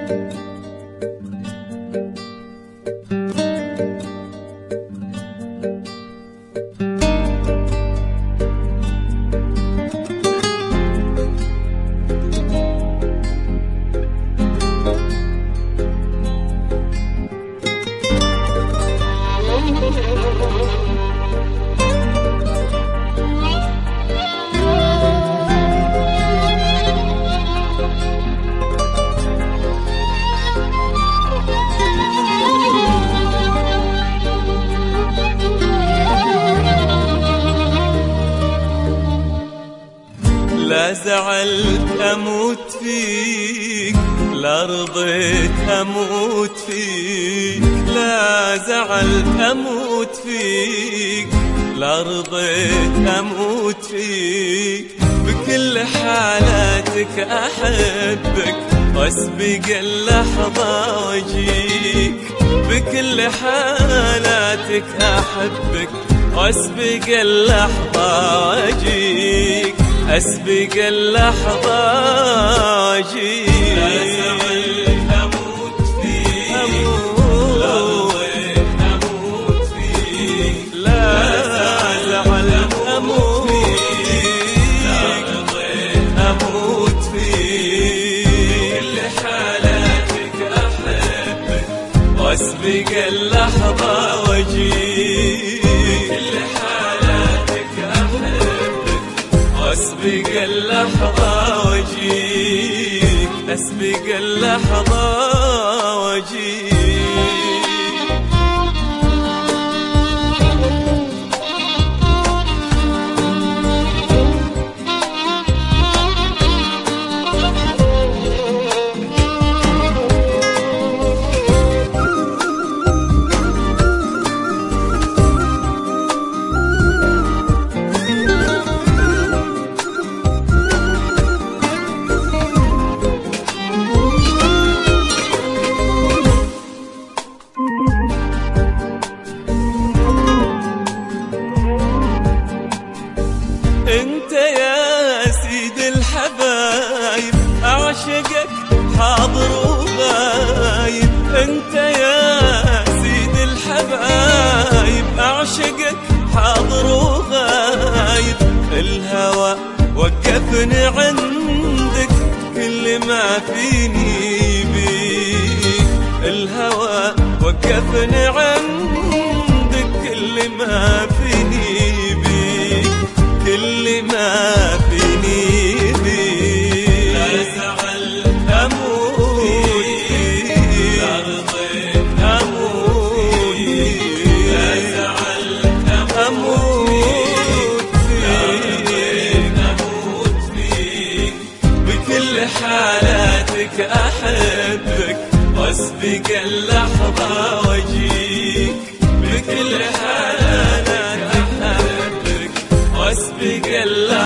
لا زعلت أموت فيك، لا رضيت أموت فيك، لا زعلت أموت فيك، لا رضيت أموت فيك. بكل حالاتك أحبك وأسبق اللحظة وأجيك، بكل حالاتك أحبك وأسبق اللحظة وأجيك، أسبق اللحظة وأجيك. لا زعلت أموت فيك، لا رضيت أموت فيك، لا زعلت أموت فيك، لا رضيت أموت فيك. بكل حالاتك أحبك وأسبق اللحظة وأجيك، بكل حالاتك أحبك وأسبق اللحظة وأجيك، أسبق اللحظة وأجيك. انت يا سيد الحبايب اعشقك حاضر وغايب، انت يا سيد الحبايب اعشقك حاضر وغايب. الهوى وقفني عندك كل ما فيني بيك، الهوى وقفني عندك كل ما فيني بيك، كل ما فيني بيك. لا زعلت أموت فيك، لا رضيت أموت فيك، لا زعلت أموت فيك، لا رضيت أموت فيك. بكل حالاتك أحبك وأسبق اللحظة وأجيك،